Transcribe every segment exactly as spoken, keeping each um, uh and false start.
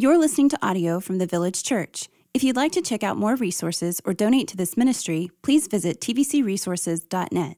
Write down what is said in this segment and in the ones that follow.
You're listening to audio from the Village Church. If you'd like to check out more resources or donate to this ministry, please visit t v c resources dot net.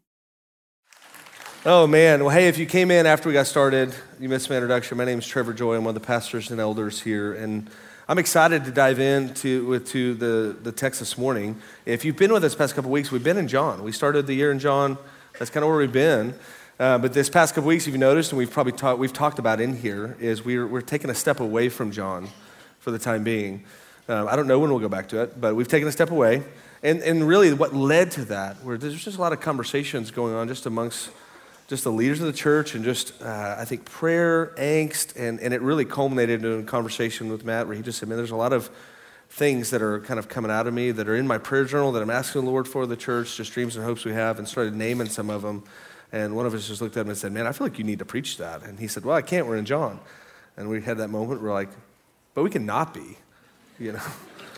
Oh man, well hey, if you came in after we got started, you missed my introduction. My name is Trevor Joy. I'm one of the pastors and elders here, and I'm excited to dive into with to the, the text this morning. If you've been with us the past couple weeks, we've been in John. We started the year in John. That's kind of where we've been. Uh, but this past couple weeks, if you noticed, and we've probably talked, we've talked about in here, is we're we're taking a step away from John for the time being. Uh, I don't know when we'll go back to it, but we've taken a step away. And and really, what led to that, where there's just a lot of conversations going on just amongst just the leaders of the church, and just uh, I think prayer, angst, and and it really culminated in a conversation with Matt where he just said, "Man, there's a lot of things that are kind of coming out of me that are in my prayer journal that I'm asking the Lord for the church, just dreams and hopes we have," and started naming some of them. And one of us just looked at him and said, "Man, I feel like you need to preach that." And he said, "Well, I can't, we're in John." And we had that moment where we're like, but we can not be, you know.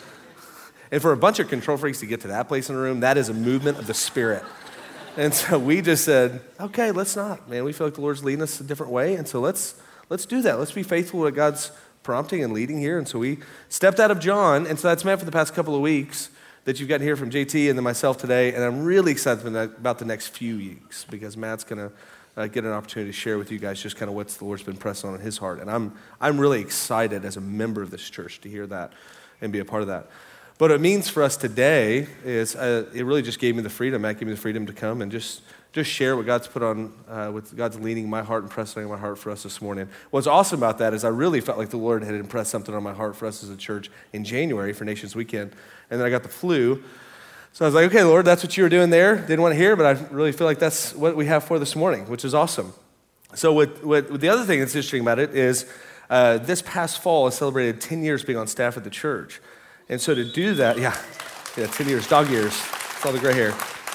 And for a bunch of control freaks to get to that place in the room, that is a movement of the Spirit. And so we just said, okay, let's not, man. We feel like the Lord's leading us a different way, and so let's let's do that. Let's be faithful to God's prompting and leading here. And so we stepped out of John, and so that's meant for the past couple of weeks that you've gotten here from J T and then myself today, and I'm really excited about the next few weeks because Matt's going to uh, get an opportunity to share with you guys just kind of what the Lord's been pressing on in his heart, and I'm I'm really excited as a member of this church to hear that and be a part of that. But what it means for us today is uh, it really just gave me the freedom, Matt gave me the freedom to come and just just share what God's put on, uh, what God's leading my heart and pressing on my heart for us this morning. What's awesome about that is I really felt like the Lord had impressed something on my heart for us as a church in January for Nations Weekend. And then I got the flu. So I was like, okay, Lord, that's what you were doing there. Didn't want to hear, but I really feel like that's what we have for this morning, which is awesome. So what, what, what the other thing that's interesting about it is uh, this past fall I celebrated ten years being on staff at the church. And so to do that, yeah, yeah, ten years, dog years, it's all the gray hair.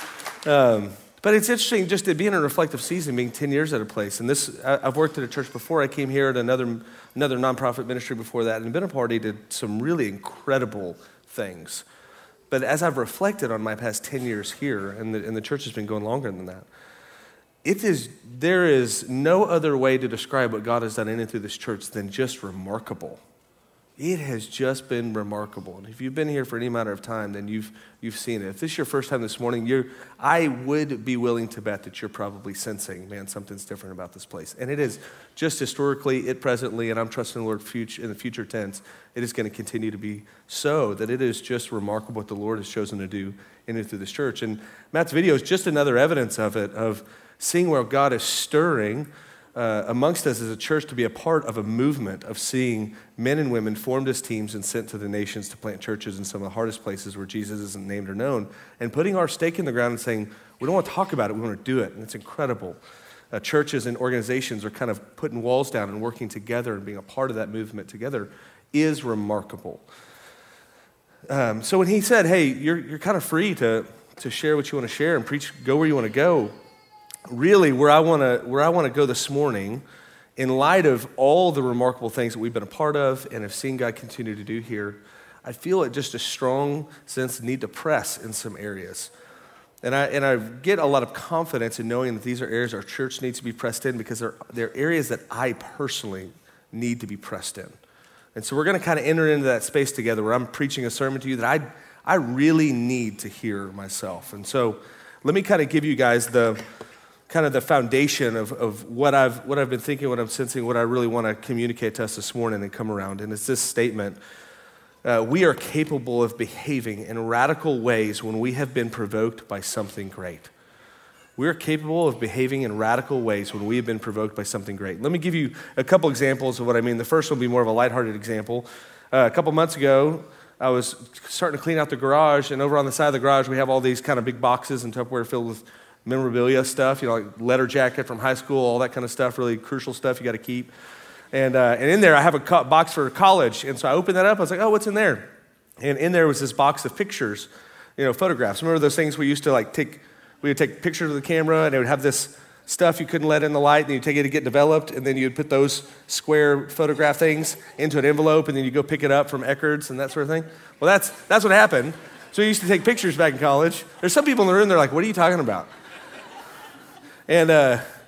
Um, But it's interesting just to be in a reflective season, being ten years at a place. And this, I've worked at a church before. I came here at another another nonprofit ministry before that, and been a party to some really incredible things. But as I've reflected on my past ten years here, and the, and the church has been going longer than that, it is there is no other way to describe what God has done in and through this church than just remarkable. It has just been remarkable. And if you've been here for any matter of time, then you've you've seen it. If this is your first time this morning, you're, I would be willing to bet that you're probably sensing, man, something's different about this place. And it is just historically, it presently, and I'm trusting the Lord future, in the future tense, it is going to continue to be so, that it is just remarkable what the Lord has chosen to do in and through this church. And Matt's video is just another evidence of it, of seeing where God is stirring Uh, amongst us as a church to be a part of a movement of seeing men and women formed as teams and sent to the nations to plant churches in some of the hardest places where Jesus isn't named or known, and putting our stake in the ground and saying, we don't want to talk about it, we want to do it. And it's incredible. Uh, churches and organizations are kind of putting walls down and working together, and being a part of that movement together is remarkable. Um, so when he said, hey, you're you're kind of free to to share what you want to share and preach, go where you want to go, really, where I want to where I want to go this morning, in light of all the remarkable things that we've been a part of and have seen God continue to do here, I feel it just a strong sense of need to press in some areas. And I and I get a lot of confidence in knowing that these are areas our church needs to be pressed in, because they're, they're areas that I personally need to be pressed in. And so we're going to kind of enter into that space together where I'm preaching a sermon to you that I I really need to hear myself. And so let me kind of give you guys the kind of the foundation of, of what I've what I've been thinking, what I'm sensing, what I really want to communicate to us this morning and come around. And it's this statement: uh, we are capable of behaving in radical ways when we have been provoked by something great. We are capable of behaving in radical ways when we have been provoked by something great. Let me give you a couple examples of what I mean. The first will be more of a lighthearted example. Uh, a couple months ago, I was starting to clean out the garage, and over on the side of the garage, we have all these kind of big boxes and Tupperware filled with memorabilia stuff, you know, like letter jacket from high school, all that kind of stuff, really crucial stuff you got to keep. And uh, and in there, I have a co- box for college. And so I opened that up. I was like, oh, what's in there? And in there was this box of pictures, you know, photographs. Remember those things we used to like take, we would take pictures of the camera, and it would have this stuff you couldn't let in the light, and you'd take it to get developed, and then you'd put those square photograph things into an envelope, and then you go pick it up from Eckerd's and that sort of thing. Well, that's that's what happened. So we used to take pictures back in college. There's some people in the room, they're like, what are you talking about? And uh,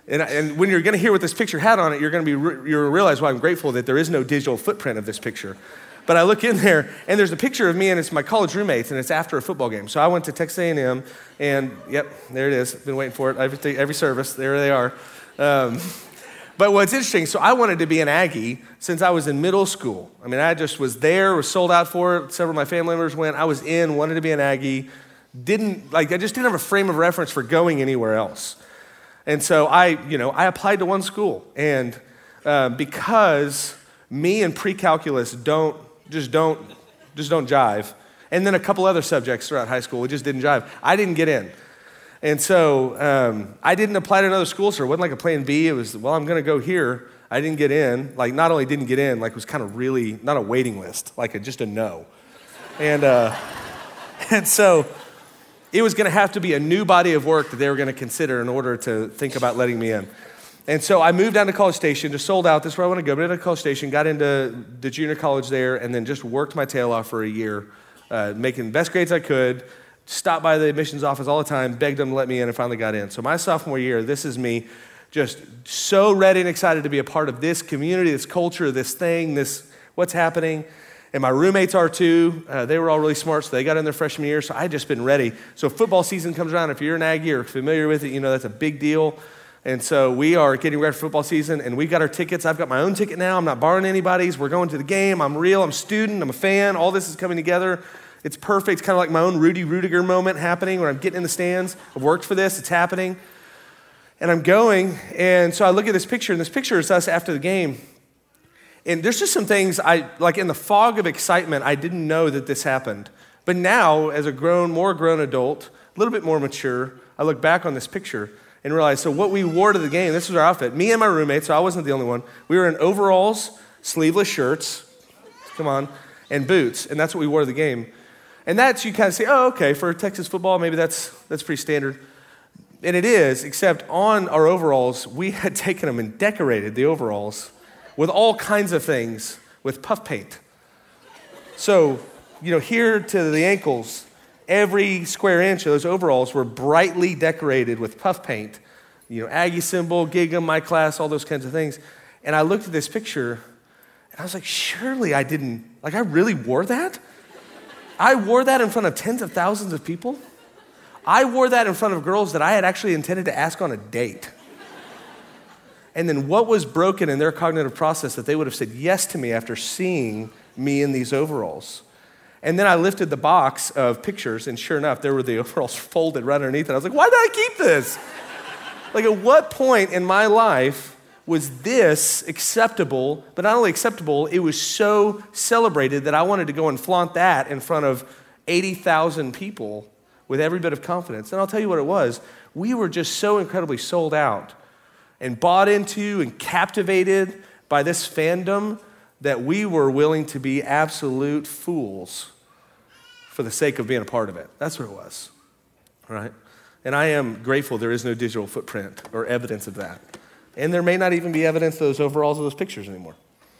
And, and when you're going to hear what this picture had on it, you're going to be re- you're going to realize why I'm grateful that there is no digital footprint of this picture. But I look in there, and there's a picture of me, and it's my college roommates, and it's after a football game. So I went to Texas A and M, and yep, there it is. Been waiting for it every, every service. There they are. Um, but what's interesting, so I wanted to be an Aggie since I was in middle school. I mean, I just was there, was sold out for it. Several of my family members went. I was in, wanted to be an Aggie. Didn't, like, I just didn't have a frame of reference for going anywhere else. And so I, you know, I applied to one school. And uh, because me and pre-calculus don't, just don't, just don't jive. And then a couple other subjects throughout high school, it just didn't jive. I didn't get in. And so um, I didn't apply to another school, so it wasn't like a plan B. It was, well, I'm going to go here. I didn't get in. Like, not only didn't get in, like, it was kind of really, not a waiting list, like a, just a no. And, uh, and so it was going to have to be a new body of work that they were going to consider in order to think about letting me in. And so I moved down to College Station, just sold out. This is where I want to go. But at College Station, got into the junior college there, and then just worked my tail off for a year, uh, making the best grades I could, stopped by the admissions office all the time, begged them to let me in, and finally got in. So my sophomore year, this is me just so ready and excited to be a part of this community, this culture, this thing, this what's happening. And my roommates are too. Uh, they were all really smart, so they got in their freshman year, so I had just been ready. So football season comes around. If you're an Aggie or familiar with it, you know that's a big deal. And so we are getting ready for football season, and we got our tickets. I've got my own ticket now. I'm not borrowing anybody's. We're going to the game. I'm real. I'm a student. I'm a fan. All this is coming together. It's perfect. It's kind of like my own Rudy Rudiger moment happening where I'm getting in the stands. I've worked for this. It's happening. And I'm going, and so I look at this picture, and this picture is us after the game. And there's just some things I, like in the fog of excitement, I didn't know that this happened. But now, as a grown, more grown adult, a little bit more mature, I look back on this picture and realize, so what we wore to the game, this was our outfit. Me and my roommate, so I wasn't the only one. We were in overalls, sleeveless shirts, come on, and boots, and that's what we wore to the game. And that's, you kind of say, oh, okay, for Texas football, maybe that's that's pretty standard. And it is, except on our overalls, we had taken them and decorated the overalls with all kinds of things, with puff paint. So, you know, here to the ankles, every square inch of those overalls were brightly decorated with puff paint. You know, Aggie symbol, Gig'em, my class, all those kinds of things. And I looked at this picture, and I was like, surely I didn't, like I really wore that? I wore that in front of tens of thousands of people? I wore that in front of girls that I had actually intended to ask on a date. And then what was broken in their cognitive process that they would have said yes to me after seeing me in these overalls? And then I lifted the box of pictures, and sure enough, there were the overalls folded right underneath it. I was like, why did I keep this? Like, at what point in my life was this acceptable? But not only acceptable, it was so celebrated that I wanted to go and flaunt that in front of eighty thousand people with every bit of confidence. And I'll tell you what it was. We were just so incredibly sold out and bought into and captivated by this fandom that we were willing to be absolute fools for the sake of being a part of it. That's what it was, right? And I am grateful there is no digital footprint or evidence of that. And there may not even be evidence of those overalls or those pictures anymore.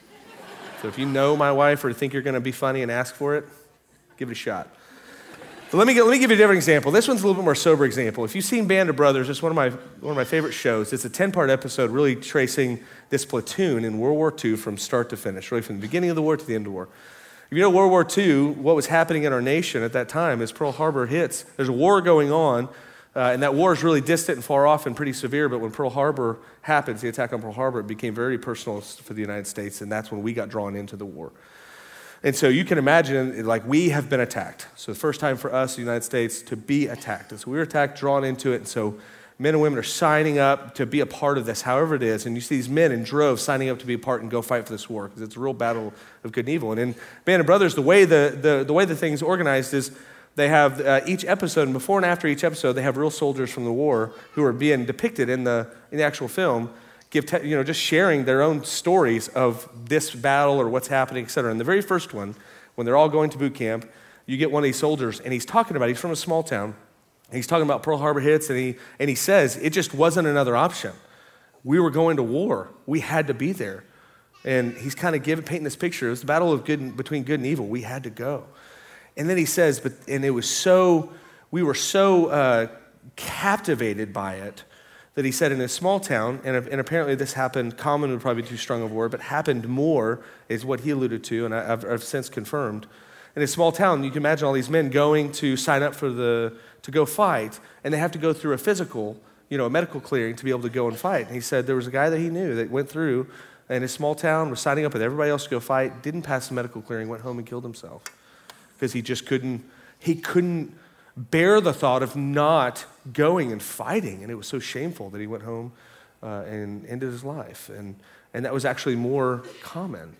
So if you know my wife or think you're going to be funny and ask for it, give it a shot. But let me, get, let me give you a different example. This one's a little bit more sober example. If you've seen Band of Brothers, it's one of my, one of my favorite shows. It's a ten-part episode really tracing this platoon in World War Two from start to finish, really from the beginning of the war to the end of the war. If you know World War Two, what was happening in our nation at that time as Pearl Harbor hits, there's a war going on, uh, and that war is really distant and far off and pretty severe, but when Pearl Harbor happens, the attack on Pearl Harbor, it became very personal for the United States, and that's when we got drawn into the war. And so you can imagine, like, we have been attacked. So the first time for us, the United States, to be attacked. And so we were attacked, drawn into it, and so men and women are signing up to be a part of this, however it is. And you see these men in droves signing up to be a part and go fight for this war, because it's a real battle of good and evil. And in Band of Brothers, the way the, the, the way the thing's organized is they have uh, each episode, and before and after each episode, they have real soldiers from the war who are being depicted in the in the actual film, give te- you know, just sharing their own stories of this battle or what's happening, et cetera. And the very first one, when they're all going to boot camp, you get one of these soldiers, and he's talking about, he's from a small town, and he's talking about Pearl Harbor hits, and he and he says, it just wasn't another option. We were going to war. We had to be there. And he's kind of giving, painting this picture. It was the battle of good and, between good and evil. We had to go. And then he says, but and it was so, we were so uh, captivated by it that he said in a small town, and, and apparently this happened, common would probably be too strong of a word, but happened more is what he alluded to, and I, I've, I've since confirmed. In a small town, you can imagine all these men going to sign up for the, to go fight, and they have to go through a physical, you know, a medical clearing to be able to go and fight. And he said there was a guy that he knew that went through in a small town, was signing up with everybody else to go fight, didn't pass the medical clearing, went home and killed himself because he just couldn't, he couldn't bear the thought of not going and fighting, and it was so shameful that he went home uh, and ended his life. And, and that was actually more common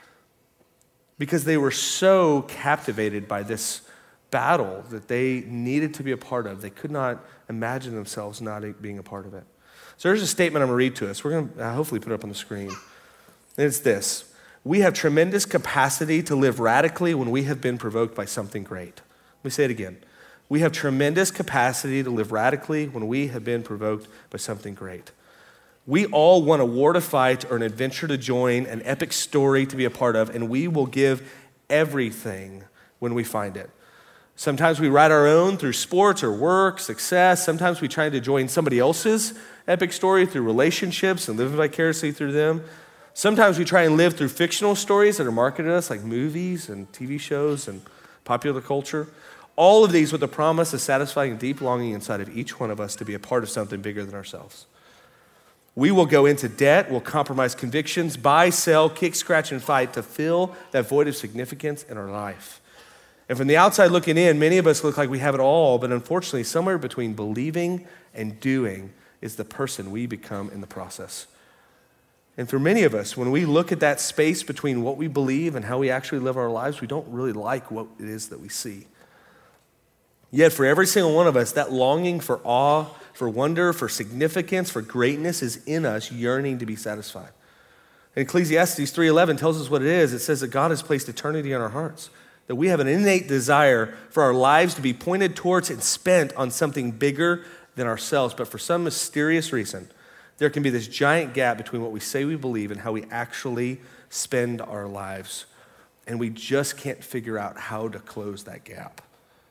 because they were so captivated by this battle that they needed to be a part of. They could not imagine themselves not being a part of it. So there's a statement I'm going to read to us. We're going to hopefully put it up on the screen. And it's this: we have tremendous capacity to live radically when we have been provoked by something great. Let me say it again. We have tremendous capacity to live radically when we have been provoked by something great. We all want a war to fight or an adventure to join, an epic story to be a part of, and we will give everything when we find it. Sometimes we write our own through sports or work, success. Sometimes we try to join somebody else's epic story through relationships and live vicariously through them. Sometimes we try and live through fictional stories that are marketed to us, like movies and T V shows and popular culture. All of these with the promise of satisfying a deep longing inside of each one of us to be a part of something bigger than ourselves. We will go into debt, we'll compromise convictions, buy, sell, kick, scratch, and fight to fill that void of significance in our life. And from the outside looking in, many of us look like we have it all, but unfortunately, somewhere between believing and doing is the person we become in the process. And for many of us, when we look at that space between what we believe and how we actually live our lives, we don't really like what it is that we see. Yet for every single one of us, that longing for awe, for wonder, for significance, for greatness is in us, yearning to be satisfied. And Ecclesiastes three eleven tells us what it is. It says that God has placed eternity in our hearts, that we have an innate desire for our lives to be pointed towards and spent on something bigger than ourselves. But for some mysterious reason, there can be this giant gap between what we say we believe and how we actually spend our lives. And we just can't figure out how to close that gap.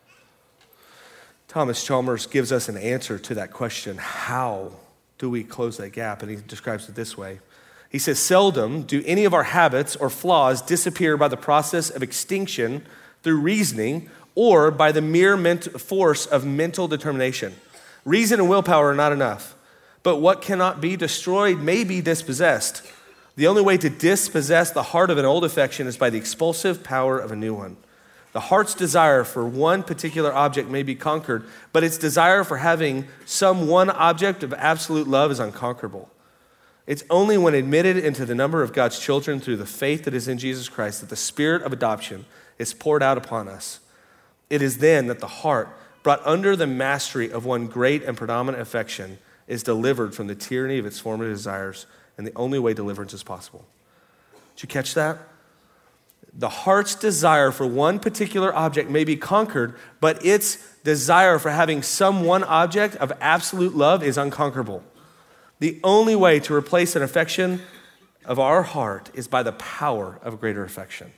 Thomas Chalmers gives us an answer to that question. How do we close that gap? And he describes it this way. He says, seldom do any of our habits or flaws disappear by the process of extinction through reasoning or by the mere ment- force of mental determination. Reason and willpower are not enough, but what cannot be destroyed may be dispossessed. The only way to dispossess the heart of an old affection is by the expulsive power of a new one. The heart's desire for one particular object may be conquered, but its desire for having some one object of absolute love is unconquerable. It's only when admitted into the number of God's children through the faith that is in Jesus Christ that the spirit of adoption is poured out upon us. It is then that the heart, brought under the mastery of one great and predominant affection, is delivered from the tyranny of its former desires, and the only way deliverance is possible. Did you catch that? The heart's desire for one particular object may be conquered, but its desire for having some one object of absolute love is unconquerable. The only way to replace an affection of our heart is by the power of greater affection.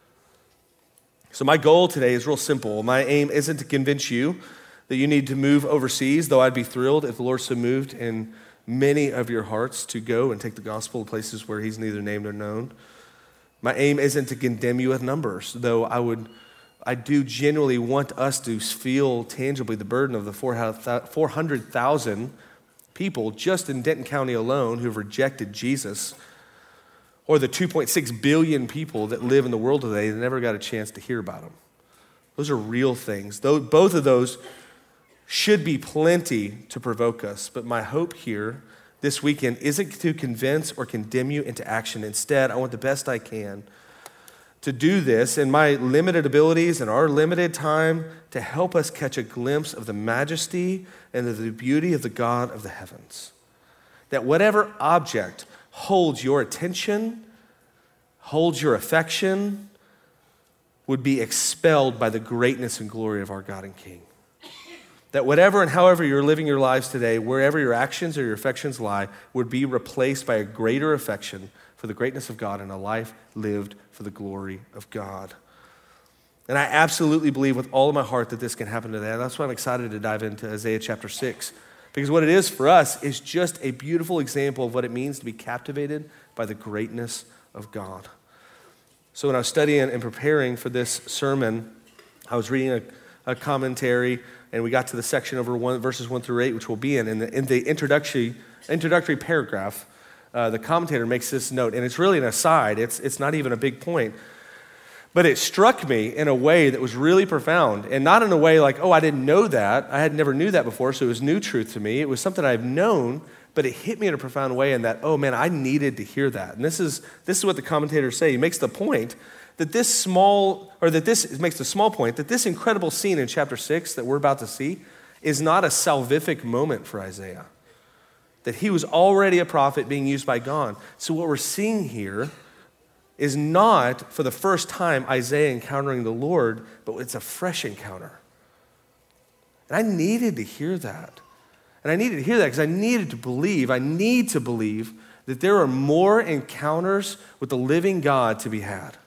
So my goal today is real simple. My aim isn't to convince you that you need to move overseas, though I'd be thrilled if the Lord so moved in many of your hearts to go and take the gospel to places where he's neither named nor known. My aim isn't to condemn you with numbers, though I would, I do genuinely want us to feel tangibly the burden of the four hundred thousand people just in Denton County alone who've rejected Jesus, or the two point six billion people that live in the world today that never got a chance to hear about him. Those are real things. Both of those should be plenty to provoke us, but my hope here this weekend isn't to convince or condemn you into action. Instead, I want the best I can to do this in my limited abilities and our limited time to help us catch a glimpse of the majesty and of the beauty of the God of the heavens. That whatever object holds your attention, holds your affection, would be expelled by the greatness and glory of our God and King. That whatever and however you're living your lives today, wherever your actions or your affections lie, would be replaced by a greater affection for the greatness of God and a life lived for the glory of God. And I absolutely believe with all of my heart that this can happen today. That's why I'm excited to dive into Isaiah chapter six. Because what it is for us is just a beautiful example of what it means to be captivated by the greatness of God. So when I was studying and preparing for this sermon, I was reading a, a commentary, and we got to the section over one, verses one through eight, which we'll be in. In the, in the introductory, introductory paragraph, uh, the commentator makes this note, and it's really an aside. It's, it's not even a big point. But it struck me in a way that was really profound, and not in a way like, oh, I didn't know that. I had never knew that before, so it was new truth to me. It was something I've known, but it hit me in a profound way in that, oh man, I needed to hear that. And this is this is what the commentators say. He makes the point that this small, or that this it makes the small point that this incredible scene in chapter six that we're about to see is not a salvific moment for Isaiah. That he was already a prophet being used by God. So what we're seeing here is not for the first time Isaiah encountering the Lord, but it's a fresh encounter. And I needed to hear that. And I needed to hear that because I needed to believe, I need to believe that there are more encounters with the living God to be had.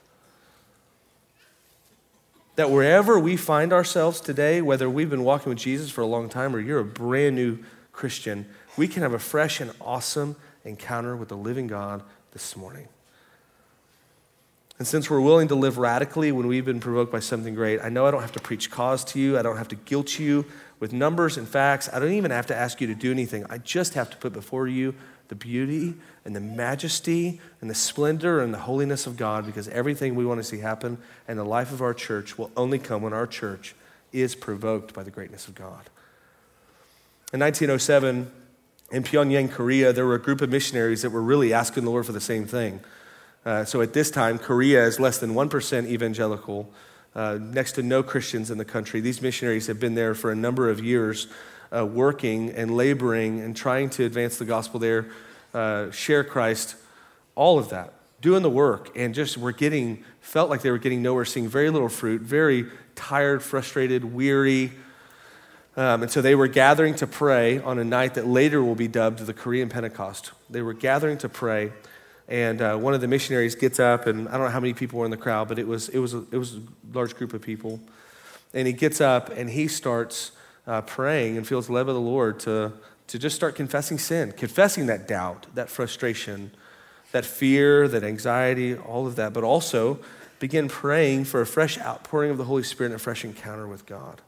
That wherever we find ourselves today, whether we've been walking with Jesus for a long time or you're a brand new Christian, we can have a fresh and awesome encounter with the living God this morning. And since we're willing to live radically when we've been provoked by something great, I know I don't have to preach cause to you. I don't have to guilt you with numbers and facts. I don't even have to ask you to do anything. I just have to put before you the beauty and the majesty and the splendor and the holiness of God, because everything we want to see happen in the life of our church will only come when our church is provoked by the greatness of God. In nineteen oh seven, in Pyongyang, Korea, there were a group of missionaries that were really asking the Lord for the same thing. Uh, so at this time, Korea is less than one percent evangelical, uh, next to no Christians in the country. These missionaries have been there for a number of years, uh, working and laboring and trying to advance the gospel there, uh, share Christ, all of that, doing the work, and just were getting, felt like they were getting nowhere, seeing very little fruit, very tired, frustrated, weary. Um, and so they were gathering to pray on a night that later will be dubbed the Korean Pentecost. They were gathering to pray. And uh, one of the missionaries gets up, and I don't know how many people were in the crowd, but it was it was a, it was a large group of people. And he gets up and he starts uh, praying and feels led by the Lord to to just start confessing sin, confessing that doubt, that frustration, that fear, that anxiety, all of that, but also begin praying for a fresh outpouring of the Holy Spirit and a fresh encounter with God.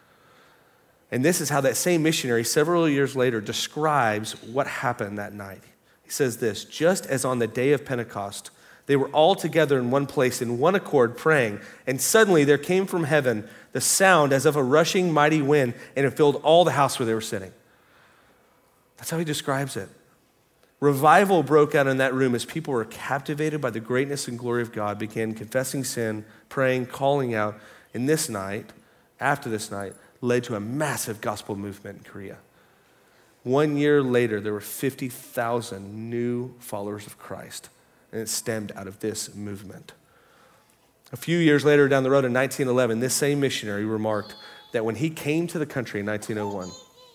And this is how that same missionary, several years later, describes what happened that night. He says this: just as on the day of Pentecost, they were all together in one place in one accord praying, and suddenly there came from heaven the sound as of a rushing mighty wind, and it filled all the house where they were sitting. That's how he describes it. Revival broke out in that room as people were captivated by the greatness and glory of God, began confessing sin, praying, calling out. And this night, after this night, led to a massive gospel movement in Korea. One year later, there were fifty thousand new followers of Christ, and it stemmed out of this movement. A few years later down the road in nineteen eleven, this same missionary remarked that when he came to the country in nineteen oh one,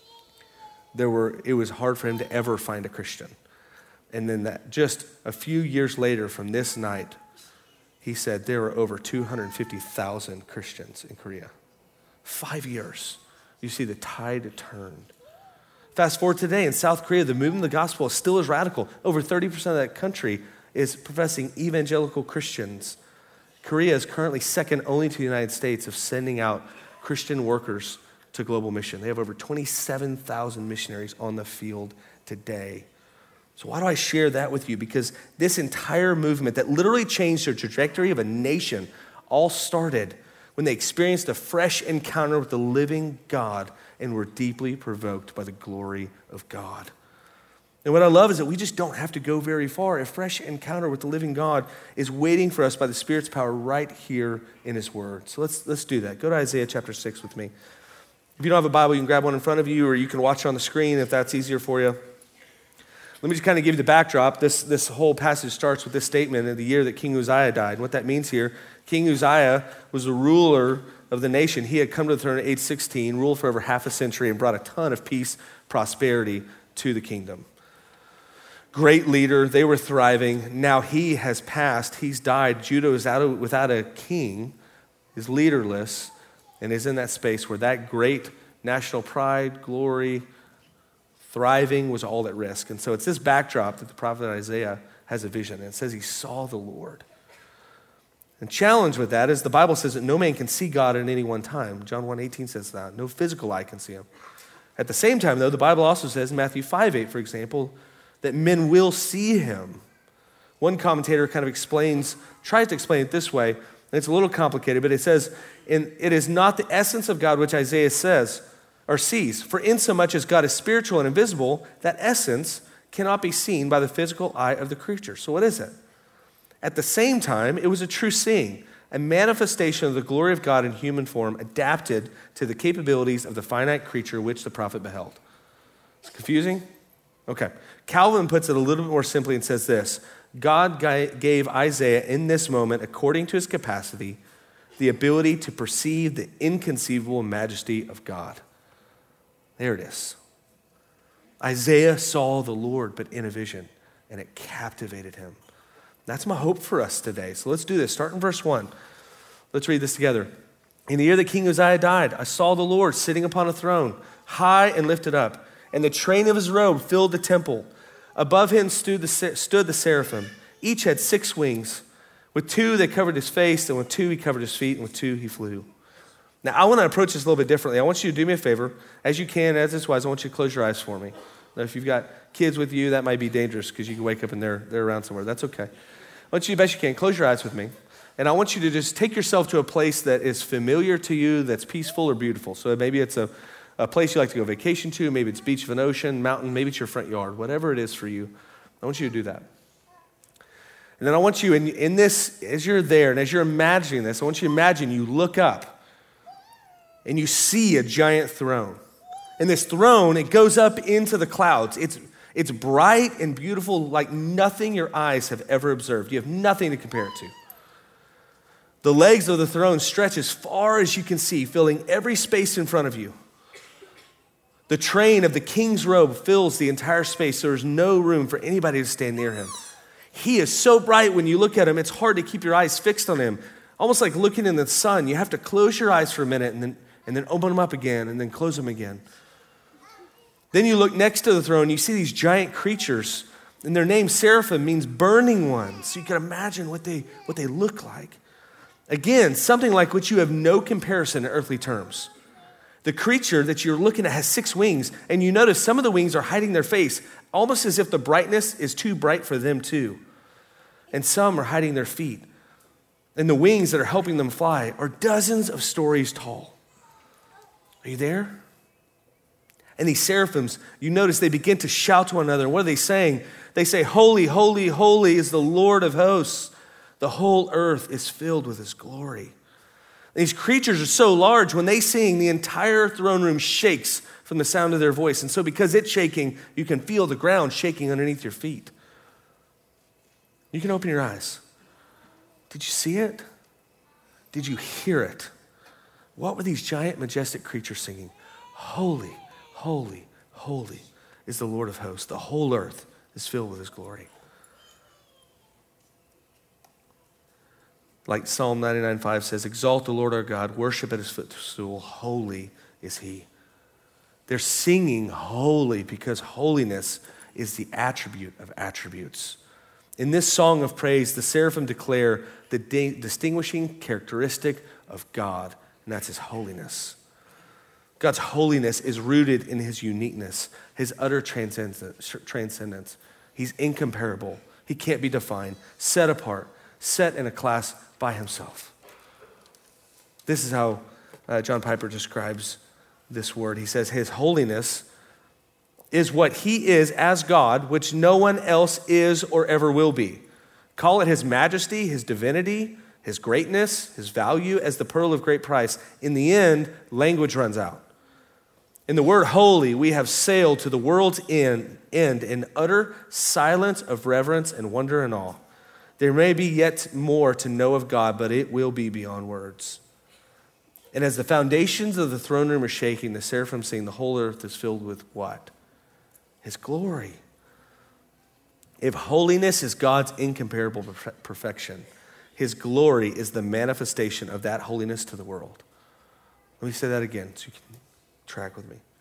there were it was hard for him to ever find a Christian. And then that just a few years later from this night, he said there were over two hundred fifty thousand Christians in Korea. Five years, you see the tide turned. Fast forward today in South Korea, the movement of the gospel is still as radical. Over thirty percent of that country is professing evangelical Christians. Korea is currently second only to the United States of sending out Christian workers to global mission. They have over twenty-seven thousand missionaries on the field today. So why do I share that with you? Because this entire movement that literally changed the trajectory of a nation all started when they experienced a fresh encounter with the living God and were deeply provoked by the glory of God. And what I love is that we just don't have to go very far. A fresh encounter with the living God is waiting for us by the Spirit's power right here in His Word. So let's let's do that. Go to Isaiah chapter six with me. If you don't have a Bible, you can grab one in front of you, or you can watch it on the screen if that's easier for you. Let me just kind of give you the backdrop. This, this whole passage starts with this statement in the year that King Uzziah died. And what that means here, King Uzziah was the ruler of the nation. He had come to the throne at age sixteen, ruled for over half a century, and brought a ton of peace, prosperity to the kingdom. Great leader, they were thriving. Now he has passed, he's died. Judah is out of, without a king, is leaderless, and is in that space where that great national pride, glory, thriving was all at risk. And so it's this backdrop that the prophet Isaiah has a vision. And it says he saw the Lord. And challenge with that is the Bible says that no man can see God at any one time. John one eighteen says that. No physical eye can see him. At the same time, though, the Bible also says in Matthew five eight, for example, that men will see him. One commentator kind of explains, tries to explain it this way, and it's a little complicated, but it says, "In it is not the essence of God which Isaiah says or sees, for insomuch as God is spiritual and invisible, that essence cannot be seen by the physical eye of the creature." So what is it? At the same time, it was a true seeing, a manifestation of the glory of God in human form adapted to the capabilities of the finite creature which the prophet beheld. It's confusing? Okay. Calvin puts it a little bit more simply and says this: God gave Isaiah in this moment, according to his capacity, the ability to perceive the inconceivable majesty of God. There it is. Isaiah saw the Lord, but in a vision, and it captivated him. That's my hope for us today. So let's do this. Start in verse one. Let's read this together. "In the year that King Uzziah died, I saw the Lord sitting upon a throne, high and lifted up, and the train of his robe filled the temple. Above him stood the, stood the seraphim. Each had six wings. With two they covered his face, and with two he covered his feet, and with two he flew." Now, I want to approach this a little bit differently. I want you to do me a favor. As you can, as is wise, I want you to close your eyes for me. Now, if you've got kids with you, that might be dangerous because you can wake up and they're, they're around somewhere. That's okay. I want you, the best you can, close your eyes with me. And I want you to just take yourself to a place that is familiar to you, that's peaceful or beautiful. So maybe it's a, a place you like to go vacation to. Maybe it's beach of an ocean, mountain. Maybe it's your front yard. Whatever it is for you, I want you to do that. And then I want you, in, in this, as you're there and as you're imagining this, I want you to imagine you look up and you see a giant throne. And this throne, it goes up into the clouds. It's It's bright and beautiful like nothing your eyes have ever observed. You have nothing to compare it to. The legs of the throne stretch as far as you can see, filling every space in front of you. The train of the king's robe fills the entire space, so there's no room for anybody to stand near him. He is so bright when you look at him, it's hard to keep your eyes fixed on him. Almost like looking in the sun. You have to close your eyes for a minute and then, and then open them up again and then close them again. Then you look next to the throne, you see these giant creatures, and their name, seraphim, means burning ones. So you can imagine what they, what they look like. Again, something like which you have no comparison in earthly terms. The creature that you're looking at has six wings, and you notice some of the wings are hiding their face, almost as if the brightness is too bright for them too. And some are hiding their feet. And the wings that are helping them fly are dozens of stories tall. Are you there? And these seraphims, you notice they begin to shout to one another. And what are they saying? They say, "Holy, holy, holy is the Lord of hosts. The whole earth is filled with his glory." And these creatures are so large, when they sing, the entire throne room shakes from the sound of their voice. And so because it's shaking, you can feel the ground shaking underneath your feet. You can open your eyes. Did you see it? Did you hear it? What were these giant, majestic creatures singing? Holy, holy, holy is the Lord of hosts. The whole earth is filled with his glory. Like Psalm ninety-nine five says, "Exalt the Lord our God, worship at his footstool, holy is he." They're singing holy because holiness is the attribute of attributes. In this song of praise, the seraphim declare the di- distinguishing characteristic of God, and that's his holiness. God's holiness is rooted in his uniqueness, his utter transcendence. He's incomparable. He can't be defined, set apart, set in a class by himself. This is how uh, John Piper describes this word. He says, his holiness is what he is as God, which no one else is or ever will be. Call it his majesty, his divinity, his greatness, his value as the pearl of great price. In the end, language runs out. In the word holy, we have sailed to the world's end, end in utter silence of reverence and wonder and awe. There may be yet more to know of God, but it will be beyond words. And as the foundations of the throne room are shaking, the seraphim sing, the whole earth is filled with what? His glory. If holiness is God's incomparable perfection, his glory is the manifestation of that holiness to the world. Let me say that again so you can track with me.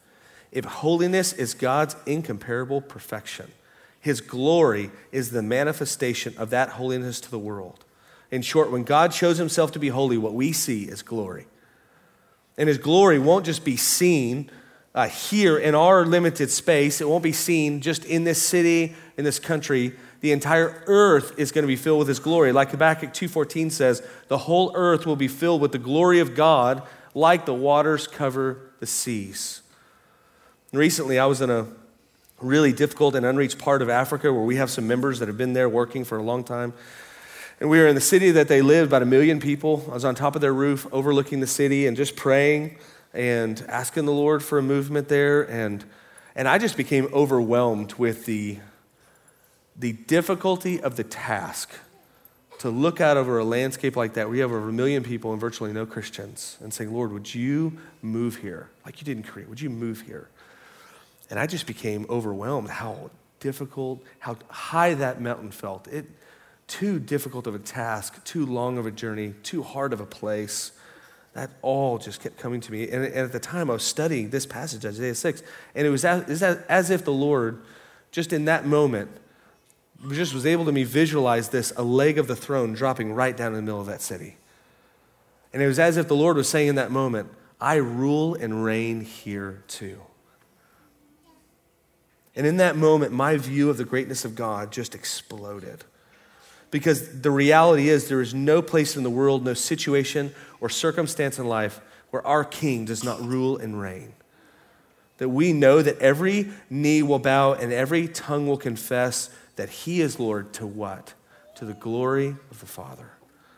If holiness is God's incomparable perfection, his glory is the manifestation of that holiness to the world. In short, when God shows himself to be holy, what we see is glory. And his glory won't just be seen uh, here in our limited space. It won't be seen just in this city, in this country. The entire earth is going to be filled with his glory. Like Habakkuk two fourteen says, the whole earth will be filled with the glory of God like the waters cover the seas. And recently, I was in a really difficult and unreached part of Africa where we have some members that have been there working for a long time. And we were in the city that they lived, about a million people. I was on top of their roof overlooking the city and just praying and asking the Lord for a movement there. And, and I just became overwhelmed with the, the difficulty of the task to look out over a landscape like that where you have over a million people and virtually no Christians and saying, Lord, would you move here? Like you didn't create, would you move here? And I just became overwhelmed how difficult, how high that mountain felt. It too difficult of a task, too long of a journey, too hard of a place. That all just kept coming to me. And, and at the time I was studying this passage, Isaiah six, and it was as, it was as, as if the Lord, just in that moment, just was able to me visualize this, a leg of the throne dropping right down in the middle of that city. And it was as if the Lord was saying in that moment, I rule and reign here too. And in that moment, my view of the greatness of God just exploded. Because the reality is there is no place in the world, no situation or circumstance in life where our King does not rule and reign. That we know that every knee will bow and every tongue will confess that he is Lord to what? To the glory of the Father.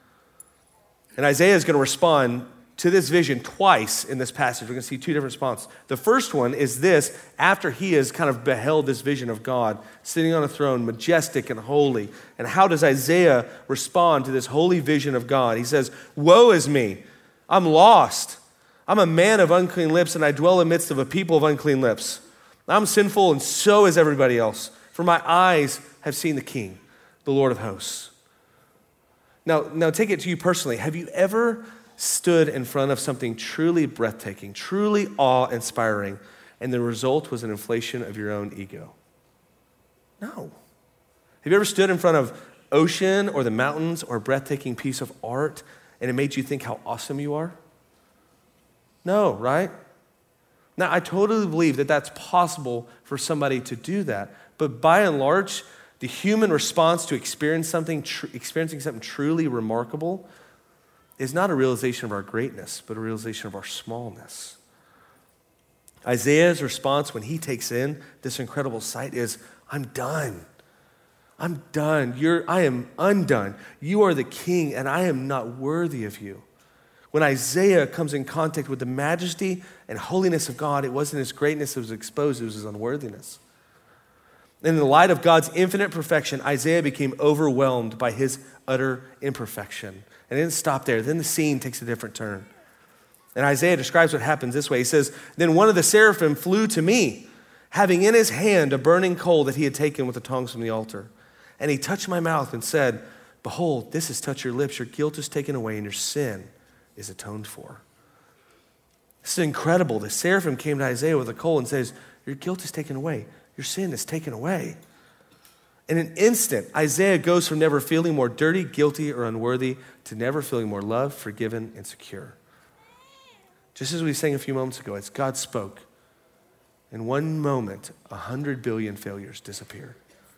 And Isaiah is going to respond to this vision twice in this passage. We're going to see two different responses. The first one is this, after he has kind of beheld this vision of God sitting on a throne, majestic and holy. And how does Isaiah respond to this holy vision of God? He says, woe is me, I'm lost. I'm a man of unclean lips and I dwell amidst of a people of unclean lips. I'm sinful and so is everybody else. For my eyes have seen the King, the Lord of hosts. Now, now take it to you personally. Have you ever stood in front of something truly breathtaking, truly awe-inspiring, and the result was an inflation of your own ego? No. Have you ever stood in front of ocean or the mountains or a breathtaking piece of art and it made you think how awesome you are? No, right? Now, I totally believe that that's possible for somebody to do that, but by and large, the human response to experience something, tr- experiencing something truly remarkable is not a realization of our greatness, but a realization of our smallness. Isaiah's response when he takes in this incredible sight is, I'm done. I'm done. You're, I am undone. You are the King, and I am not worthy of you. When Isaiah comes in contact with the majesty and holiness of God, it wasn't his greatness that was exposed, it was his unworthiness. And in the light of God's infinite perfection, Isaiah became overwhelmed by his utter imperfection. And it didn't stop there. Then the scene takes a different turn. And Isaiah describes what happens this way. He says, then one of the seraphim flew to me, having in his hand a burning coal that he had taken with the tongs from the altar. And he touched my mouth and said, behold, this has touched your lips. Your guilt is taken away and your sin is atoned for. This is incredible. The seraphim came to Isaiah with a coal and says, your guilt is taken away. Your sin is taken away. In an instant, Isaiah goes from never feeling more dirty, guilty, or unworthy to never feeling more loved, forgiven, and secure. Just as we sang a few moments ago, as God spoke, in one moment, a hundred billion failures disappeared.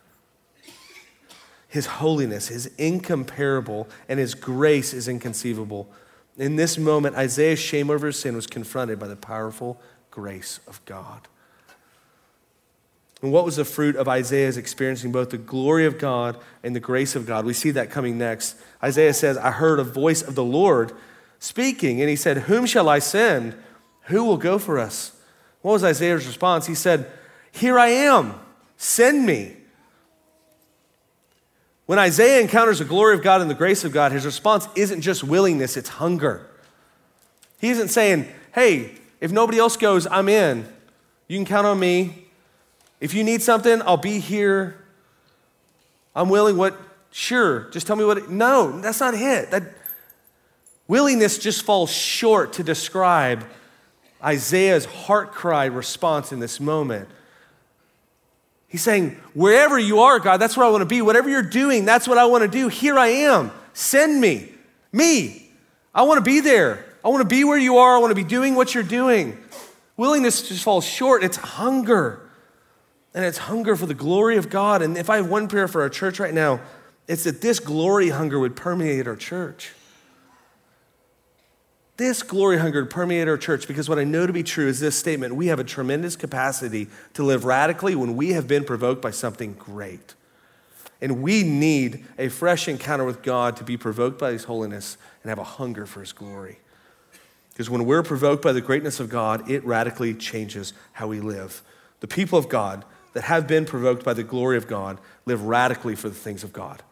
His holiness is incomparable, and his grace is inconceivable. In this moment, Isaiah's shame over his sin was confronted by the powerful grace of God. And what was the fruit of Isaiah's experiencing both the glory of God and the grace of God? We see that coming next. Isaiah says, I heard a voice of the Lord speaking, and he said, whom shall I send? Who will go for us? What was Isaiah's response? He said, here I am, send me. When Isaiah encounters the glory of God and the grace of God, his response isn't just willingness, it's hunger. He isn't saying, hey, if nobody else goes, I'm in. You can count on me. If you need something, I'll be here. I'm willing. What? Sure. Just tell me what. It, no, that's not it. That willingness just falls short to describe Isaiah's heart cry response in this moment. He's saying, wherever you are, God, that's where I want to be. Whatever you're doing, that's what I want to do. Here I am. Send me. Me. I want to be there. I want to be where you are. I want to be doing what you're doing. Willingness just falls short. It's hunger. And it's hunger for the glory of God. And if I have one prayer for our church right now, it's that this glory hunger would permeate our church. This glory hunger would permeate our church, because what I know to be true is this statement: we have a tremendous capacity to live radically when we have been provoked by something great. And we need a fresh encounter with God to be provoked by his holiness and have a hunger for his glory. Because when we're provoked by the greatness of God, it radically changes how we live. The people of God that have been provoked by the glory of God live radically for the things of God.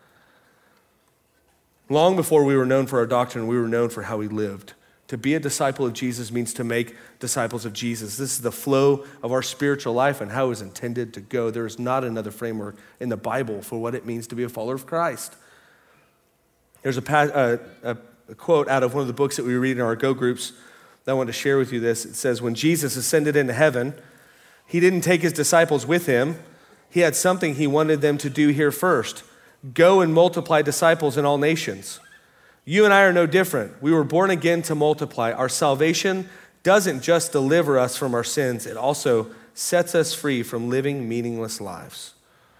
Long before we were known for our doctrine, we were known for how we lived. To be a disciple of Jesus means to make disciples of Jesus. This is the flow of our spiritual life and how it was intended to go. There is not another framework in the Bible for what it means to be a follower of Christ. There's a, a, a quote out of one of the books that we read in our Go groups that I want to share with you this. It says, when Jesus ascended into heaven, he didn't take his disciples with him. He had something he wanted them to do here first. Go and multiply disciples in all nations. You and I are no different. We were born again to multiply. Our salvation doesn't just deliver us from our sins, it also sets us free from living meaningless lives.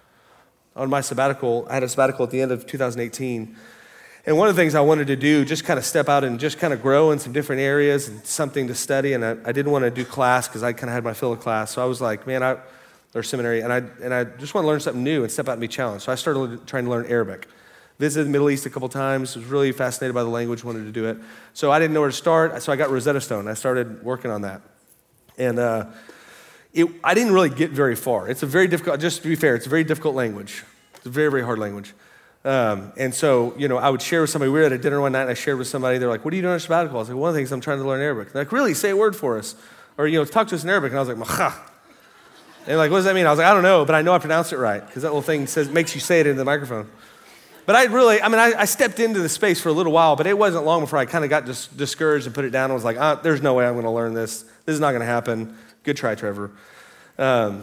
On my sabbatical, I had a sabbatical at the end of two thousand eighteen, and one of the things I wanted to do, just kind of step out and just kind of grow in some different areas and something to study, and I, I didn't want to do class because I kind of had my fill of class, so I was like, man, I, or seminary, and I, and I just want to learn something new and step out and be challenged. So I started trying to learn Arabic. Visited the Middle East a couple times, was really fascinated by the language, wanted to do it. So I didn't know where to start, so I got Rosetta Stone. I started working on that. And uh, it, I didn't really get very far. It's a very difficult, just to be fair, it's a very difficult language. It's a very, very hard language. Um, and so, you know, I would share with somebody. We were at a dinner one night, and I shared with somebody. They're like, what are you doing on sabbatical? I was like, one of the things I'm trying to learn Arabic. They're like, really? Say a word for us. Or, you know, talk to us in Arabic. And I was like, Maha. And they're like, what does that mean? I was like, I don't know, but I know I pronounced it right, because that little thing says makes you say it into the microphone. But I really, I mean, I, I stepped into the space for a little while, but it wasn't long before I kind of got dis- discouraged and put it down. I was like, ah, there's no way I'm going to learn this. This is not going to happen. Good try, Trevor. Um,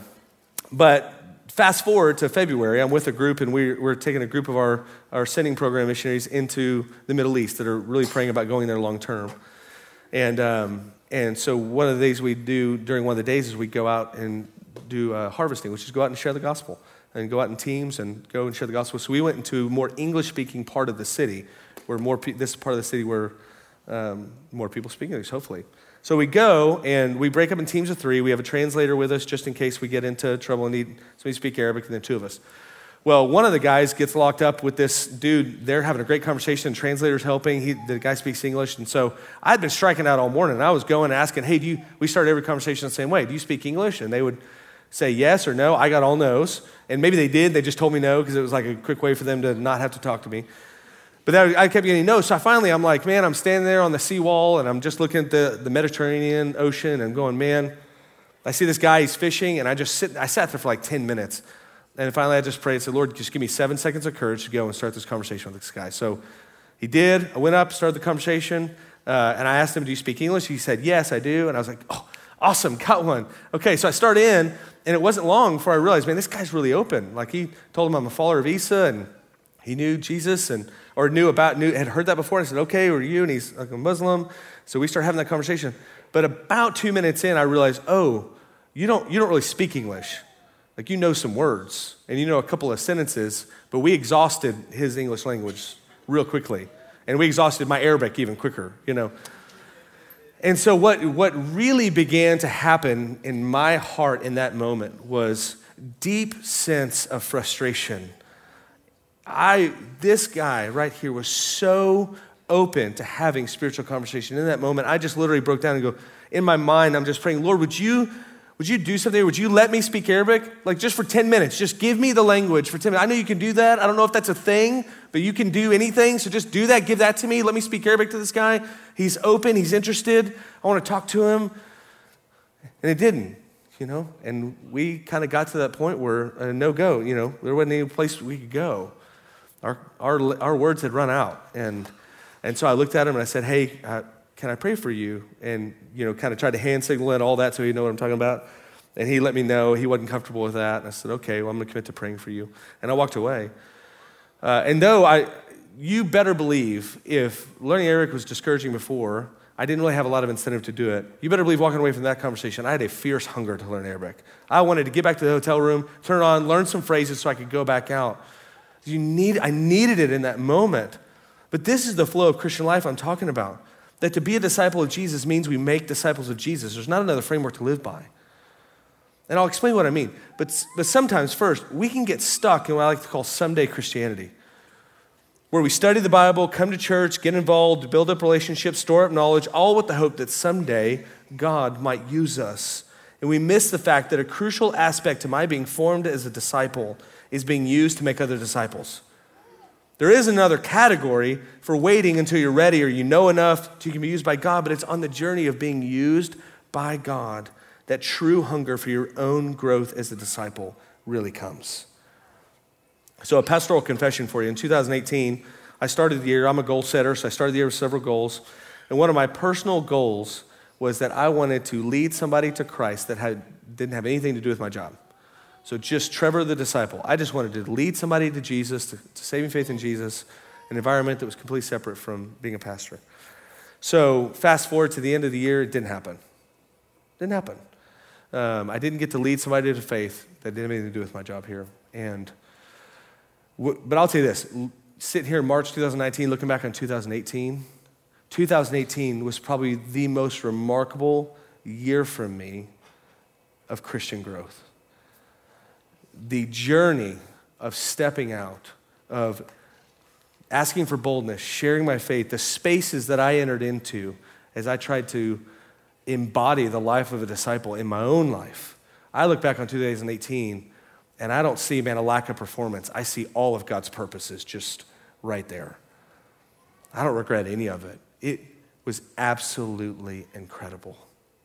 but fast forward to February, I'm with a group, and we, we're taking a group of our, our sending program missionaries into the Middle East that are really praying about going there long term. And, um, and so one of the days we do during one of the days is we go out and do uh, harvesting, which is go out and share the gospel. And go out in teams and go and share the gospel. So we went into a more English-speaking part of the city, where more pe- this part of the city where um, more people speak English, hopefully. So we go, and we break up in teams of three. We have a translator with us just in case we get into trouble and need somebody to speak Arabic, and then two of us. Well, one of the guys gets locked up with this dude. They're having a great conversation. The translator's helping. He, the guy speaks English. And so I'd been striking out all morning. And I was going and asking, hey, do you, we started every conversation the same way. Do you speak English? And they would say yes or no. I got all no's. And maybe they did. They just told me no because it was like a quick way for them to not have to talk to me. But that, I kept getting no. So I finally, I'm like, man, I'm standing there on the seawall, and I'm just looking at the, the Mediterranean Ocean, and I'm going, man, I see this guy, he's fishing, and I just sit, I sat there for like ten minutes. And finally, I just prayed and said, Lord, just give me seven seconds of courage to go and start this conversation with this guy. So he did. I went up, started the conversation, uh, and I asked him, do you speak English? He said, yes, I do. And I was like, oh, awesome, got one. Okay, so I started in, and it wasn't long before I realized, man, this guy's really open. Like, he told him I'm a follower of Isa, and he knew Jesus, and or knew about, knew had heard that before. And I said, okay, who are you? And he's like a Muslim. So we started having that conversation. But about two minutes in, I realized, oh, you don't you don't really speak English. Like, you know some words, and you know a couple of sentences, but we exhausted his English language real quickly. And we exhausted my Arabic even quicker, you know. And so what, what really began to happen in my heart in that moment was deep sense of frustration. I, this guy right here was so open to having spiritual conversation. In that moment, I just literally broke down and go, in my mind, I'm just praying, Lord, would you, would you do something? Would you let me speak Arabic? Like, just for ten minutes, just give me the language for ten minutes. I know you can do that. I don't know if that's a thing, but you can do anything. So just do that. Give that to me. Let me speak Arabic to this guy. He's open. He's interested. I want to talk to him. And it didn't, you know, and we kind of got to that point where uh, no go, you know, there wasn't any place we could go. Our, our, our words had run out. And, and so I looked at him and I said, hey, uh, can I pray for you? And, you know, kind of tried to hand signal and all that so he'd know what I'm talking about. And he let me know he wasn't comfortable with that. And I said, okay, well, I'm going to commit to praying for you. And I walked away. Uh, and though I, you better believe if learning Arabic was discouraging before, I didn't really have a lot of incentive to do it. You better believe walking away from that conversation, I had a fierce hunger to learn Arabic. I wanted to get back to the hotel room, turn it on, learn some phrases so I could go back out. You need, I needed it in that moment. But this is the flow of Christian life I'm talking about. That to be a disciple of Jesus means we make disciples of Jesus. There's not another framework to live by. And I'll explain what I mean. But, but sometimes, first, we can get stuck in what I like to call someday Christianity, where we study the Bible, come to church, get involved, build up relationships, store up knowledge, all with the hope that someday God might use us. And we miss the fact that a crucial aspect to my being formed as a disciple is being used to make other disciples. There is another category for waiting until you're ready or you know enough so you can be used by God, but it's on the journey of being used by God that true hunger for your own growth as a disciple really comes. So a pastoral confession for you. In two thousand eighteen, I started the year, I'm a goal setter, so I started the year with several goals. And one of my personal goals was that I wanted to lead somebody to Christ that had, didn't have anything to do with my job. So just Trevor the disciple. I just wanted to lead somebody to Jesus, to, to saving faith in Jesus, an environment that was completely separate from being a pastor. So fast forward to the end of the year, it didn't happen. Didn't happen. Um, I didn't get to lead somebody to faith that didn't have anything to do with my job here. And But I'll tell you this, sitting here in March twenty nineteen, looking back on two thousand eighteen, two thousand eighteen was probably the most remarkable year for me of Christian growth. The journey of stepping out, of asking for boldness, sharing my faith, the spaces that I entered into as I tried to embody the life of a disciple in my own life. I look back on two thousand eighteen and I don't see, man, a lack of performance. I see all of God's purposes just right there. I don't regret any of it. It was absolutely incredible.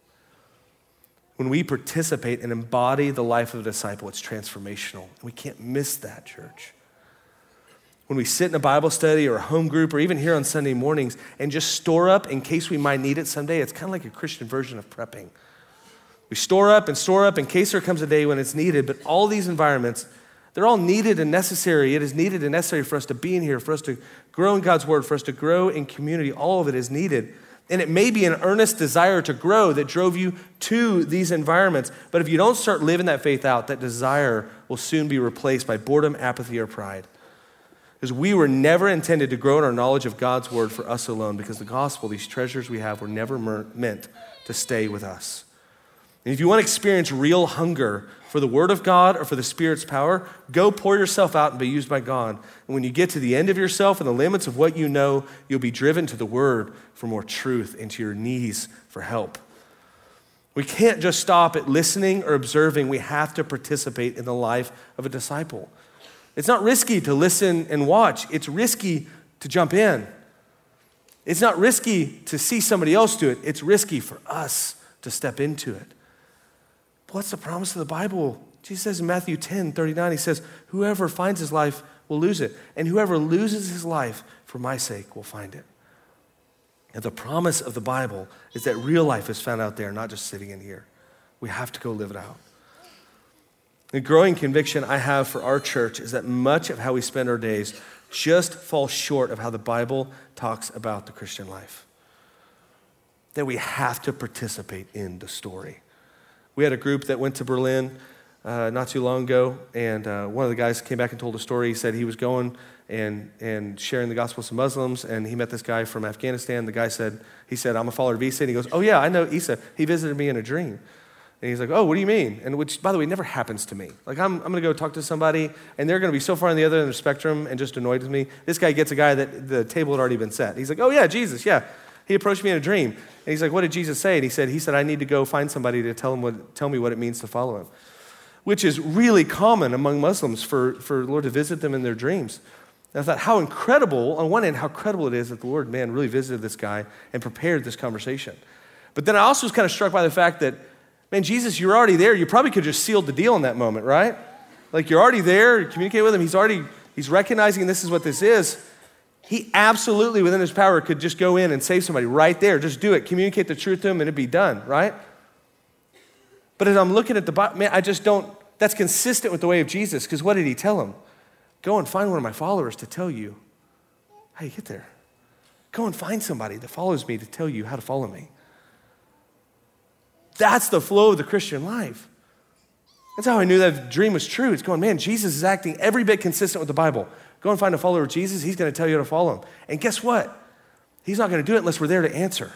When we participate and embody the life of a disciple, it's transformational. And we can't miss that, church. When we sit in a Bible study or a home group or even here on Sunday mornings and just store up in case we might need it someday, it's kind of like a Christian version of prepping. We store up and store up in case there comes a day when it's needed, but all these environments, they're all needed and necessary. It is needed and necessary for us to be in here, for us to grow in God's word, for us to grow in community. All of it is needed. And it may be an earnest desire to grow that drove you to these environments, but if you don't start living that faith out, that desire will soon be replaced by boredom, apathy, or pride. Because we were never intended to grow in our knowledge of God's word for us alone, because the gospel, these treasures we have, were never meant to stay with us. And if you want to experience real hunger for the word of God or for the Spirit's power, go pour yourself out and be used by God. And when you get to the end of yourself and the limits of what you know, you'll be driven to the word for more truth and to your knees for help. We can't just stop at listening or observing. We have to participate in the life of a disciple. It's not risky to listen and watch. It's risky to jump in. It's not risky to see somebody else do it. It's risky for us to step into it. What's the promise of the Bible? Jesus says in Matthew ten thirty-nine, he says, whoever finds his life will lose it, and whoever loses his life for my sake will find it. And the promise of the Bible is that real life is found out there, not just sitting in here. We have to go live it out. The growing conviction I have for our church is that much of how we spend our days just falls short of how the Bible talks about the Christian life. That we have to participate in the story. We had a group that went to Berlin uh, not too long ago, and uh, one of the guys came back and told a story. He said he was going and and sharing the gospel to Muslims, and he met this guy from Afghanistan. The guy said, he said, I'm a follower of Isa, and he goes, oh yeah, I know Isa. He visited me in a dream. And he's like, oh, what do you mean? And which, by the way, never happens to me. Like, I'm, I'm going to go talk to somebody, and they're going to be so far on the other end of the spectrum and just annoyed with me. This guy gets a guy that the table had already been set. He's like, oh yeah, Jesus, yeah. He approached me in a dream, and he's like, what did Jesus say? And he said, he said, I need to go find somebody to tell him what, tell me what it means to follow him, which is really common among Muslims for, for the Lord to visit them in their dreams. And I thought, how incredible, on one end, how incredible it is that the Lord, man, really visited this guy and prepared this conversation. But then I also was kind of struck by the fact that, man, Jesus, you're already there. You probably could have just sealed the deal in that moment, right? Like, you're already there, you communicate with him. He's already, he's recognizing this is what this is. He absolutely, within his power, could just go in and save somebody right there. Just do it. Communicate the truth to him and it'd be done, right? But as I'm looking at the Bible, man, I just don't, that's consistent with the way of Jesus, because what did he tell him? Go and find one of my followers to tell you how you get there. Go and find somebody that follows me to tell you how to follow me. That's the flow of the Christian life. That's how I knew that dream was true. It's going, man, Jesus is acting every bit consistent with the Bible. Go and find a follower of Jesus. He's going to tell you how to follow him. And guess what? He's not going to do it unless we're there to answer.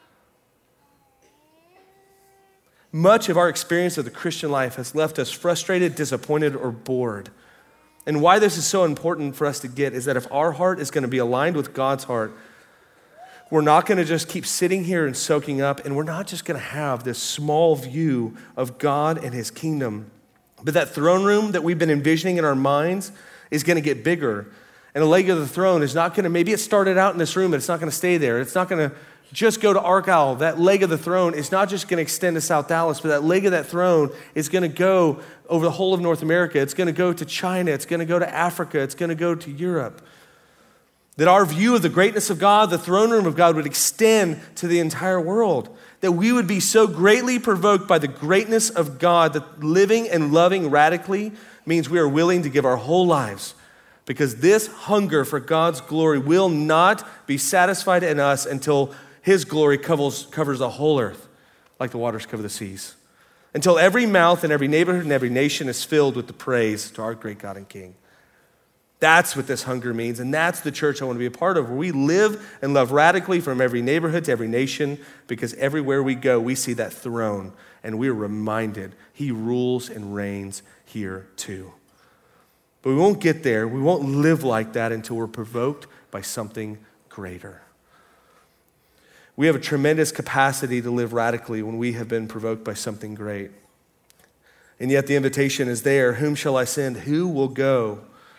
Much of our experience of the Christian life has left us frustrated, disappointed, or bored. And why this is so important for us to get is that if our heart is going to be aligned with God's heart, we're not going to just keep sitting here and soaking up, and we're not just going to have this small view of God and his kingdom. But that throne room that we've been envisioning in our minds is going to get bigger. And the leg of the throne is not going to, maybe it started out in this room, but it's not going to stay there. It's not going to just go to Argyle. That leg of the throne is not just going to extend to South Dallas, but that leg of that throne is going to go over the whole of North America. It's going to go to China. It's going to go to Africa. It's going to go to Europe. That our view of the greatness of God, the throne room of God, would extend to the entire world. That we would be so greatly provoked by the greatness of God that living and loving radically means we are willing to give our whole lives, because this hunger for God's glory will not be satisfied in us until his glory covers, covers the whole earth like the waters cover the seas. Until every mouth and every neighborhood and every nation is filled with the praise to our great God and King. That's what this hunger means, and that's the church I want to be a part of, where we live and love radically from every neighborhood to every nation, because everywhere we go, we see that throne, and we're reminded he rules and reigns here too. But we won't get there, we won't live like that until we're provoked by something greater. We have a tremendous capacity to live radically when we have been provoked by something great. And yet the invitation is there. Whom shall I send? Who will go?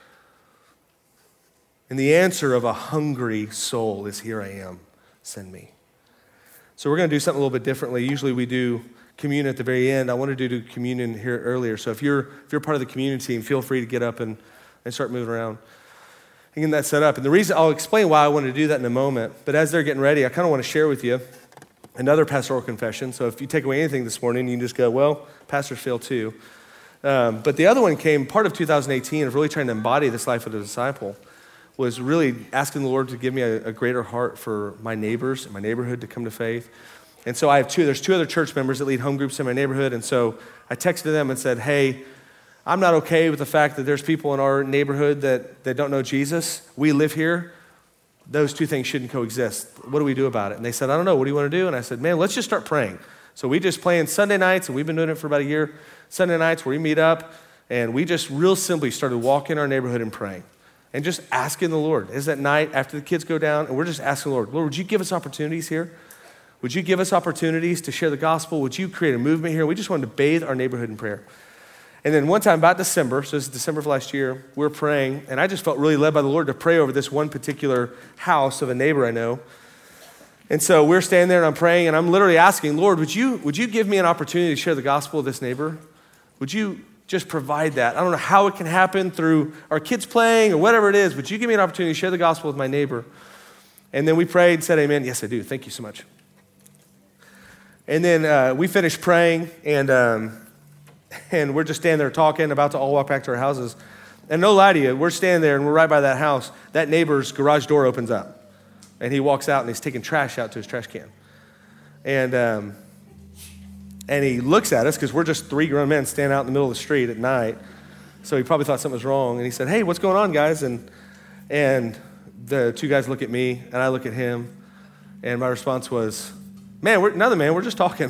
And the answer of a hungry soul is, here I am, send me. So we're going to do something a little bit differently. Usually we do communion at the very end. I wanted to do communion here earlier. So if you're if you're part of the communion team, feel free to get up and, and start moving around and getting that set up. And the reason, I'll explain why I want to do that in a moment. But as they're getting ready, I kind of want to share with you another pastoral confession. So if you take away anything this morning, you can just go, well, pastors fail too. Um, but the other one came, part of two thousand eighteen, of really trying to embody this life of a disciple, was really asking the Lord to give me a, a greater heart for my neighbors and my neighborhood to come to faith. And so I have two, there's two other church members that lead home groups in my neighborhood. And so I texted them and said, hey, I'm not okay with the fact that there's people in our neighborhood that, that don't know Jesus. We live here. Those two things shouldn't coexist. What do we do about it? And they said, I don't know. What do you want to do? And I said, man, let's just start praying. So we just plan Sunday nights, and we've been doing it for about a year. Sunday nights where we meet up, and we just real simply started walking our neighborhood and praying. And just asking the Lord. Is that night after the kids go down, and we're just asking the Lord, Lord, would you give us opportunities here? Would you give us opportunities to share the gospel? Would you create a movement here? We just wanted to bathe our neighborhood in prayer. And then one time, about December, so this is December of last year, we were praying, and I just felt really led by the Lord to pray over this one particular house of a neighbor I know. And so we're standing there, and I'm praying, and I'm literally asking, Lord, would you, would you give me an opportunity to share the gospel with this neighbor? Would you just provide that? I don't know how it can happen, through our kids playing or whatever it is, but you give me an opportunity to share the gospel with my neighbor. And then we prayed and said, amen. Yes, I do. Thank you so much. And then uh, we finished praying, and um, and we're just standing there talking, about to all walk back to our houses. And no lie to you, we're standing there, and we're right by that house. That neighbor's garage door opens up, and he walks out, and he's taking trash out to his trash can. And um, And he looks at us, because we're just three grown men standing out in the middle of the street at night. So he probably thought something was wrong. And he said, hey, what's going on, guys? And and the two guys look at me, and I look at him. And my response was, man, we're another man, we're just talking.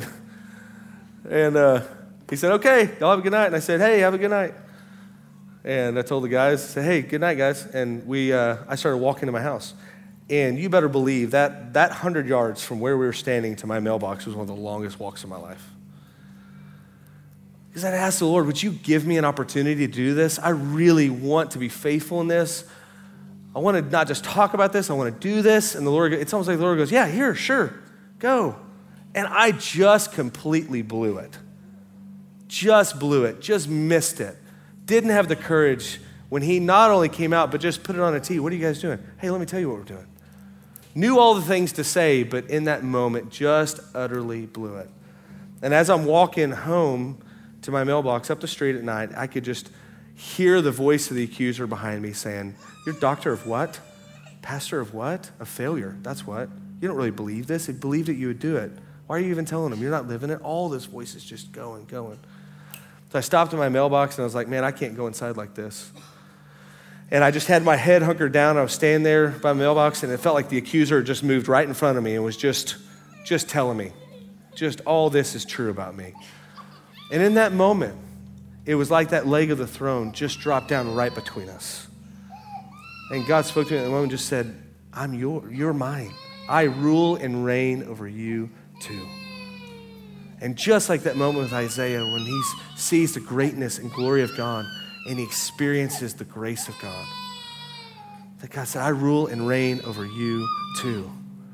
And uh, he said, okay, y'all have a good night. And I said, hey, have a good night. And I told the guys, I said, hey, good night, guys. And we, uh, I started walking to my house. And you better believe that that one hundred yards from where we were standing to my mailbox was one of the longest walks of my life. Because I asked the Lord, would you give me an opportunity to do this? I really want to be faithful in this. I want to not just talk about this, I want to do this. And the Lord, it's almost like the Lord goes, yeah, here, sure, go. And I just completely blew it. Just blew it, just missed it. Didn't have the courage when he not only came out, but just put it on a tee. What are you guys doing? Hey, let me tell you what we're doing. Knew all the things to say, but in that moment, just utterly blew it. And as I'm walking home to my mailbox up the street at night, I could just hear the voice of the accuser behind me saying, you're doctor of what? Pastor of what? Of failure. That's what. You don't really believe this. He believed that you would do it. Why are you even telling him? You're not living it. All this voice is just going, going. So I stopped in my mailbox and I was like, man, I can't go inside like this. And I just had my head hunkered down. I was standing there by my mailbox, and it felt like the accuser just moved right in front of me and was just, just telling me, just all this is true about me. And in that moment, it was like that leg of the throne just dropped down right between us. And God spoke to me in that moment and just said, I'm your, you're mine. I rule and reign over you too. And just like that moment with Isaiah, when he sees the greatness and glory of God, and he experiences the grace of God. That God said, I rule and reign over you too.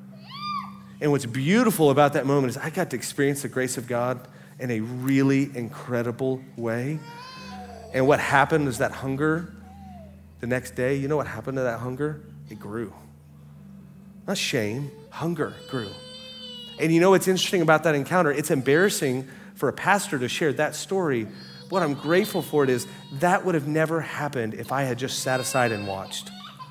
And what's beautiful about that moment is I got to experience the grace of God in a really incredible way. And what happened is that hunger the next day, you know what happened to that hunger? It grew. Not shame, hunger grew. And you know what's interesting about that encounter? It's embarrassing for a pastor to share that story. What I'm grateful for it is that would have never happened if I had just sat aside and watched.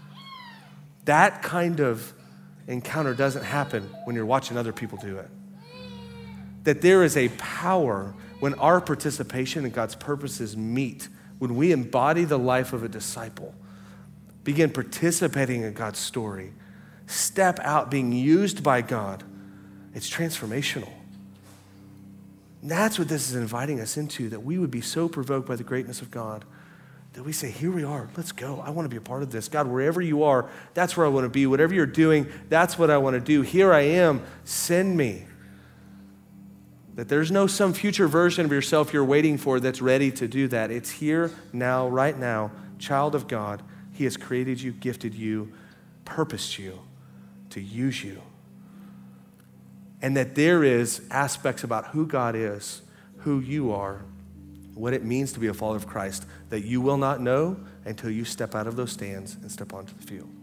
That kind of encounter doesn't happen when you're watching other people do it. That there is a power when our participation in God's purposes meet, when we embody the life of a disciple, begin participating in God's story, step out being used by God, it's transformational. That's what this is inviting us into, that we would be so provoked by the greatness of God that we say, here we are, let's go. I want to be a part of this. God, wherever you are, that's where I want to be. Whatever you're doing, that's what I want to do. Here I am, send me. That there's no some future version of yourself you're waiting for that's ready to do that. It's here, now, right now, child of God. He has created you, gifted you, purposed you to use you. And that there is aspects about who God is, who you are, what it means to be a follower of Christ, that you will not know until you step out of those stands and step onto the field.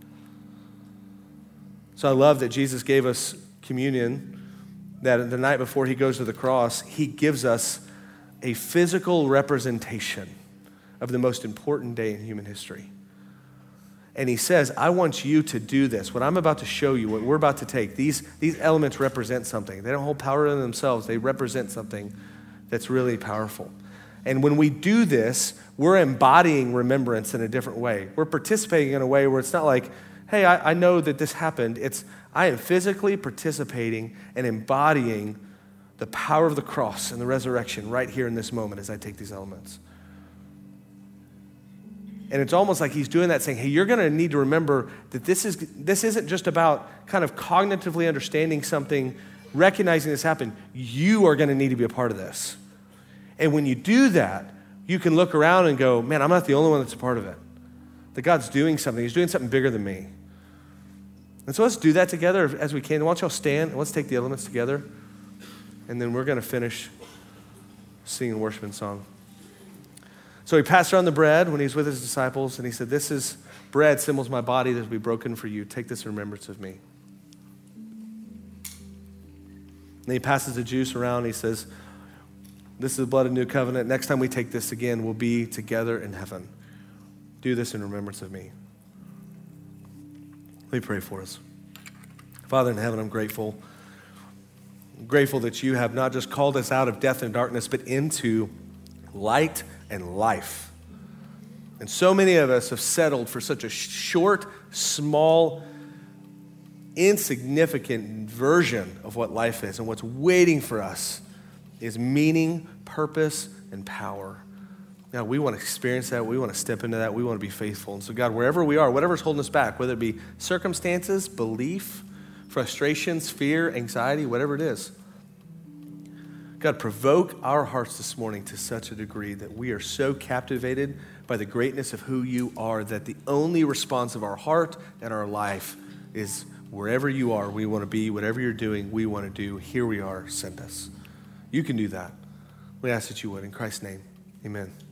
So I love that Jesus gave us communion, that the night before he goes to the cross, he gives us a physical representation of the most important day in human history. And he says, I want you to do this. What I'm about to show you, what we're about to take, these, these elements represent something. They don't hold power in themselves. They represent something that's really powerful. And when we do this, we're embodying remembrance in a different way. We're participating in a way where it's not like, hey, I, I know that this happened. It's, I am physically participating and embodying the power of the cross and the resurrection right here in this moment as I take these elements. And it's almost like he's doing that, saying, hey, you're going to need to remember that this is this isn't just about kind of cognitively understanding something, recognizing this happened. You are going to need to be a part of this. And when you do that, you can look around and go, man, I'm not the only one that's a part of it. That God's doing something. He's doing something bigger than me. And so let's do that together as we can. Why don't y'all stand and let's take the elements together. And then we're going to finish singing worship and song. So he passed around the bread when he was with his disciples, and he said, this is bread, symbols my body that will be broken for you. Take this in remembrance of me. And he passes the juice around, and he says, this is the blood of the new covenant. Next time we take this again, we'll be together in heaven. Do this in remembrance of me. Let me pray for us. Father in heaven, I'm grateful. I'm grateful that you have not just called us out of death and darkness, but into light and life. And so many of us have settled for such a short, small, insignificant version of what life is. And what's waiting for us is meaning, purpose, and power. God, we want to experience that. We want to step into that. We want to be faithful. And so God, wherever we are, whatever's holding us back, whether it be circumstances, belief, frustrations, fear, anxiety, whatever it is, God, provoke our hearts this morning to such a degree that we are so captivated by the greatness of who you are that the only response of our heart and our life is wherever you are, we want to be. Whatever you're doing, we want to do. Here we are. Send us. You can do that. We ask that you would. In Christ's name, amen.